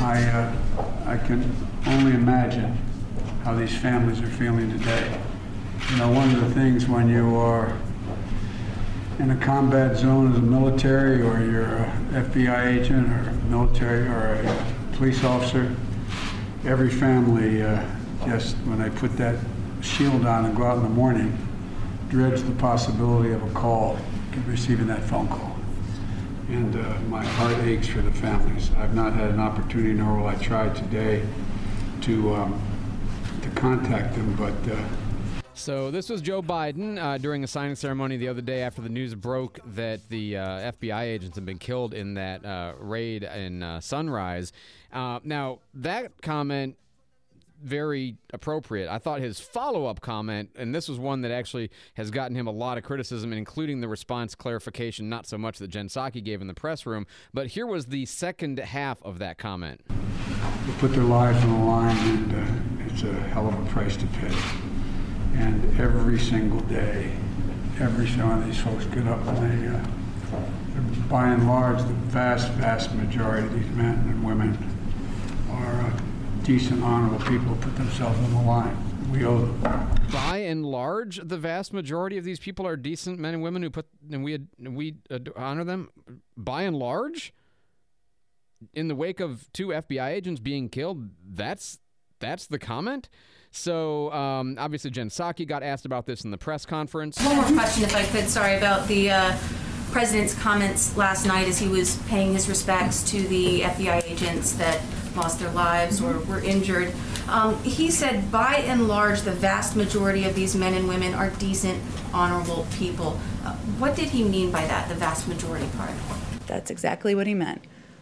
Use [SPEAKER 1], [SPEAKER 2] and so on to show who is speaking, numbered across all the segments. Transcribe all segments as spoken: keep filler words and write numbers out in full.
[SPEAKER 1] I, uh, I can only imagine how these families are feeling today. You know, one of the things when you are in a combat zone as a military, or you're a F B I agent or military or a police officer, every family uh, just, when they put that shield on and go out in the morning, dreads the possibility of a call, receiving that phone call. And uh, my heart aches for the families. I've not had an opportunity, nor will I try today, to um, to contact them, but uh,
[SPEAKER 2] So this was Joe Biden uh, during a signing ceremony the other day after the news broke that the uh, F B I agents had been killed in that uh, raid in uh, Sunrise. Uh, now, that comment, very appropriate. I thought his follow-up comment, and this was one that actually has gotten him a lot of criticism, including the response clarification, not so much that Jen Psaki gave in the press room, but here was the second half of that comment.
[SPEAKER 1] They put their lives on the line, and uh, it's a hell of a price to pay. And every single day, every single one of these folks get up and they, uh, by and large, the vast, vast majority of these men and women are uh, decent, honorable people who put themselves on the line. We owe them.
[SPEAKER 2] By and large, the vast majority of these people are decent men and women who put, and we we honor them. By and large, in the wake of two F B I agents being killed, that's that's the comment. So um, obviously, Jen Psaki got asked about this in the press conference.
[SPEAKER 3] One more question, if I could. Sorry about the uh, president's comments last night as he was paying his respects to the F B I agents that lost their lives or were injured. Um, he said, by and large, the vast majority of these men and women are decent, honorable people. Uh, what did he mean by that, the vast majority part?
[SPEAKER 4] That's exactly what he meant.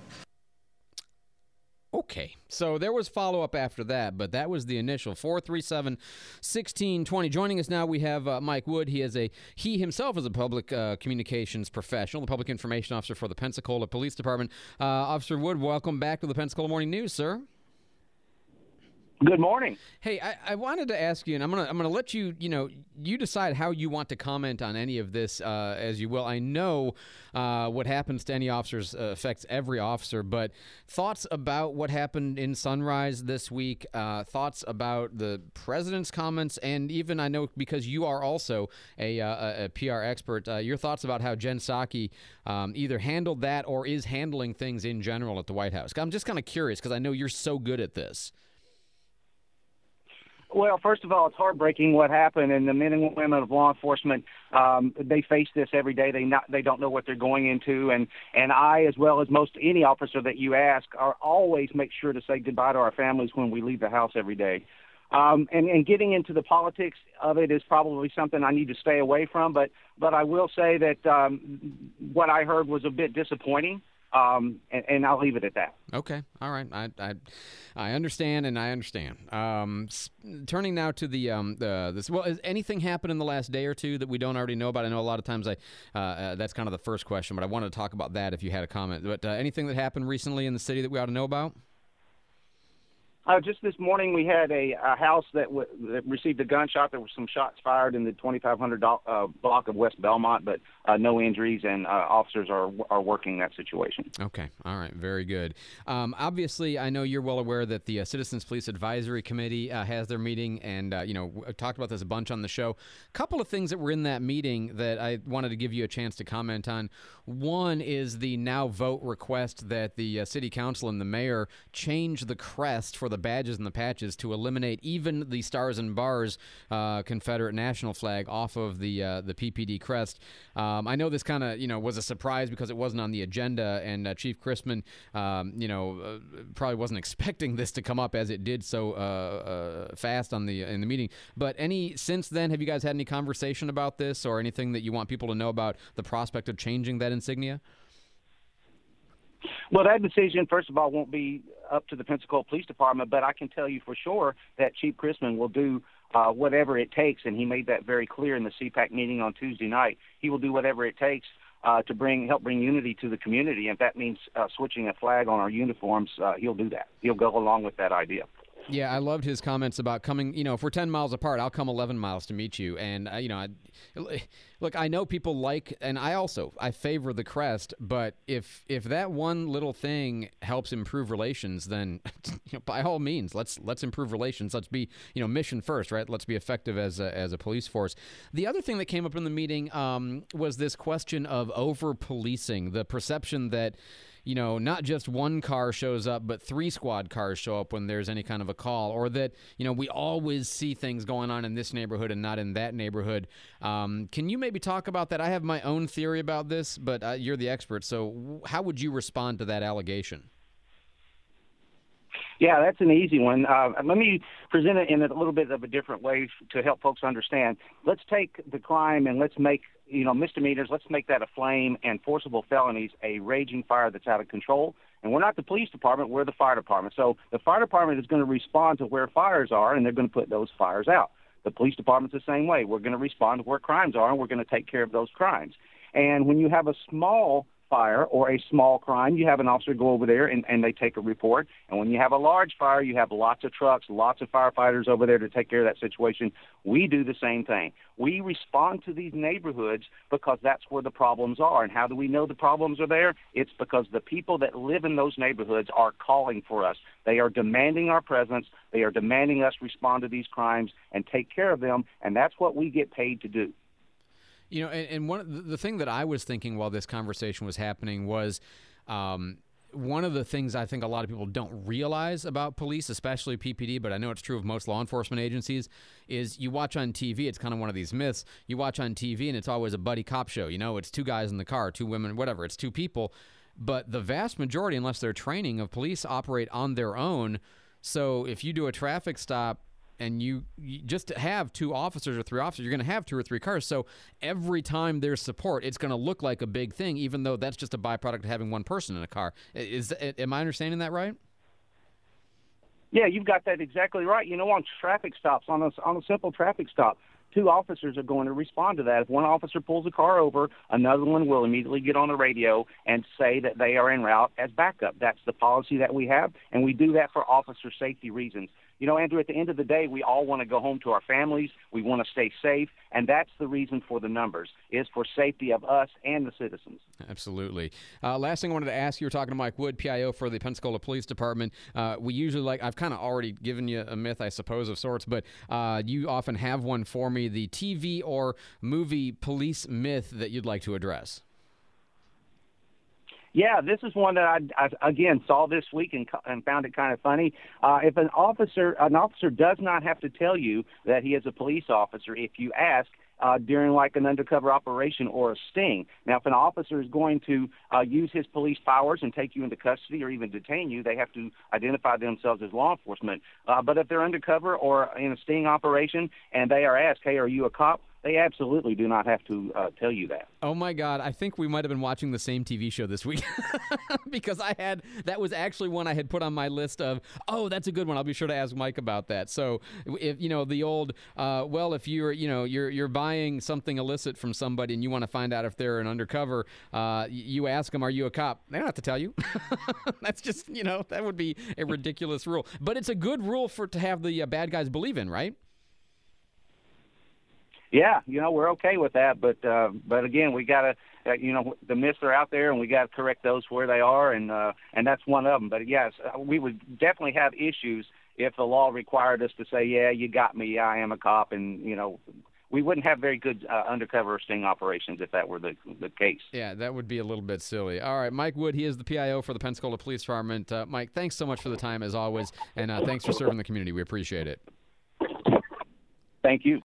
[SPEAKER 2] Okay, so there was follow-up after that, but that was the initial. four three seven, one six two zero. Joining us now, we have uh, Mike Wood. He is a he himself is a public uh, communications professional, the public information officer for the Pensacola Police Department. Uh, Officer Wood, welcome back to the Pensacola Morning News, sir.
[SPEAKER 5] Good morning.
[SPEAKER 2] Hey, I, I wanted to ask you, and I'm gonna I'm gonna let you you know you decide how you want to comment on any of this uh, as you will. I know uh, what happens to any officers uh, affects every officer, but thoughts about what happened in Sunrise this week, uh, thoughts about the president's comments, and even I know because you are also a, uh, a P R expert, uh, your thoughts about how Jen Psaki um, either handled that or is handling things in general at the White House. I'm just kind of curious because I know you're so good at this.
[SPEAKER 5] Well, first of all, it's heartbreaking what happened, and the men and women of law enforcement, um, they face this every day. They not they don't know what they're going into, and and I, as well as most any officer that you ask, are always make sure to say goodbye to our families when we leave the house every day. Um, and, and getting into the politics of it is probably something I need to stay away from, but but I will say that um, what I heard was a bit disappointing. Um, and, and I'll leave it at that.
[SPEAKER 2] Okay. All right. I I, I understand, and I understand. Um, s- turning now to the um the this. Well, has anything happened in the last day or two that we don't already know about? I know a lot of times I uh, uh, that's kind of the first question, but I wanted to talk about that if you had a comment. But uh, anything that happened recently in the city that we ought to know about?
[SPEAKER 5] Uh, just this morning, we had a, a house that, w- that received a gunshot. There were some shots fired in the twenty-five hundred do- uh, block of West Belmont, but uh, no injuries, and uh, officers are are working that situation.
[SPEAKER 2] Okay. All right. Very good. Um, obviously, I know you're well aware that the uh, Citizens Police Advisory Committee uh, has their meeting, and, uh, you know, I talked about this a bunch on the show. A couple of things that were in that meeting that I wanted to give you a chance to comment on. One is the now vote request that the uh, city council and the mayor change the crest for the badges and the patches to eliminate even the stars and bars uh, Confederate national flag off of the uh, the P P D crest. Um, I know this kind of you know was a surprise because it wasn't on the agenda, and uh, Chief Christman, um, you know, uh, probably wasn't expecting this to come up as it did so uh, uh, fast on the in the meeting. But any since then, have you guys had any conversation about this or anything that you want people to know about the prospect of changing that insignia?
[SPEAKER 5] Well, that decision, first of all, won't be up to the Pensacola Police Department, but I can tell you for sure that Chief Christman will do uh, whatever it takes, and he made that very clear in the C PAC meeting on Tuesday night. He will do whatever it takes uh, to bring help bring unity to the community. If that means uh, switching a flag on our uniforms, uh, he'll do that. He'll go along with that idea.
[SPEAKER 2] Yeah, I loved his comments about coming, you know, if we're ten miles apart, I'll come eleven miles to meet you. And, uh, you know, I, look, I know people like, and I also, I favor the crest, but if if that one little thing helps improve relations, then, you know, by all means, let's let's improve relations. Let's be, you know, mission first, right? Let's be effective as a, as a police force. The other thing that came up in the meeting um, was this question of over-policing, the perception that, you know, not just one car shows up, but three squad cars show up when there's any kind of a call, or that, you know, we always see things going on in this neighborhood and not in that neighborhood. Um, can you maybe talk about that? I have my own theory about this, but uh, you're the expert. So how would you respond to that allegation?
[SPEAKER 5] Yeah, that's an easy one. Uh, let me present it in a little bit of a different way to help folks understand. Let's take the crime and let's make, you know, misdemeanors, let's make that a flame, and forcible felonies a raging fire that's out of control. And we're not the police department, we're the fire department. So the fire department is going to respond to where fires are, and they're going to put those fires out. The police department's the same way. We're going to respond to where crimes are, and we're going to take care of those crimes. And when you have a small fire or a small crime, you have an officer go over there and, and they take a report. And when you have a large fire, you have lots of trucks, lots of firefighters over there to take care of that situation. We do the same thing. We respond to these neighborhoods because that's where the problems are. And how do we know the problems are there? It's because the people that live in those neighborhoods are calling for us. They are demanding our presence. They are demanding us respond to these crimes and take care of them. And that's what we get paid to do.
[SPEAKER 2] You know, and, and one of the, the thing that I was thinking while this conversation was happening was um, one of the things I think a lot of people don't realize about police, especially P P D, but I know it's true of most law enforcement agencies, is you watch on T V, it's kind of one of these myths, you watch on T V and it's always a buddy cop show. You know, it's two guys in the car, two women, whatever, it's two people. But the vast majority, unless they're training, of police operate on their own. So if you do a traffic stop, and you, you just have two officers or three officers, you're going to have two or three cars. So every time there's support, it's going to look like a big thing, even though that's just a byproduct of having one person in a car. Is am I understanding that right?
[SPEAKER 5] Yeah, you've got that exactly right. You know, on traffic stops, on a, on a simple traffic stop, two officers are going to respond to that. If one officer pulls a car over, another one will immediately get on the radio and say that they are en route as backup. That's the policy that we have, and we do that for officer safety reasons. You know, Andrew, at the end of the day, we all want to go home to our families. We want to stay safe, and that's the reason for the numbers, is for safety of us and the citizens.
[SPEAKER 2] Absolutely. Uh, last thing I wanted to ask, you were talking to Mike Wood, P I O for the Pensacola Police Department. Uh, we usually like, I've kind of already given you a myth, I suppose, of sorts, but uh, you often have one for me, the T V or movie police myth that you'd like to address.
[SPEAKER 5] Yeah, this is one that I, I again saw this week and, and found it kind of funny. Uh, if an officer, an officer does not have to tell you that he is a police officer if you ask uh, during like an undercover operation or a sting. Now, if an officer is going to uh, use his police powers and take you into custody or even detain you, they have to identify themselves as law enforcement. Uh, but if they're undercover or in a sting operation and they are asked, hey, are you a cop? They absolutely do not have to uh, tell you that.
[SPEAKER 2] Oh, my God. I think we might have been watching the same T V show this week because I had that was actually one I had put on my list of, oh, that's a good one. I'll be sure to ask Mike about that. So if, you know, the old, uh, well, if you're, you know, you're you're buying something illicit from somebody and you want to find out if they're an undercover, uh, you ask them, are you a cop? They don't have to tell you. That's just, you know, that would be a ridiculous rule. But it's a good rule for to have the uh, bad guys believe in, right?
[SPEAKER 5] Yeah, you know, we're okay with that, but uh, but again, we got to, uh, you know, the myths are out there, and we got to correct those where they are, and uh, and that's one of them. But yes, we would definitely have issues if the law required us to say, yeah, you got me, yeah, I am a cop, and you know, we wouldn't have very good uh, undercover sting operations if that were the the case.
[SPEAKER 2] Yeah, that would be a little bit silly. All right, Mike Wood, he is the P I O for the Pensacola Police Department. Uh, Mike, thanks so much for the time as always, and uh, thanks for serving the community. We appreciate it.
[SPEAKER 5] Thank you.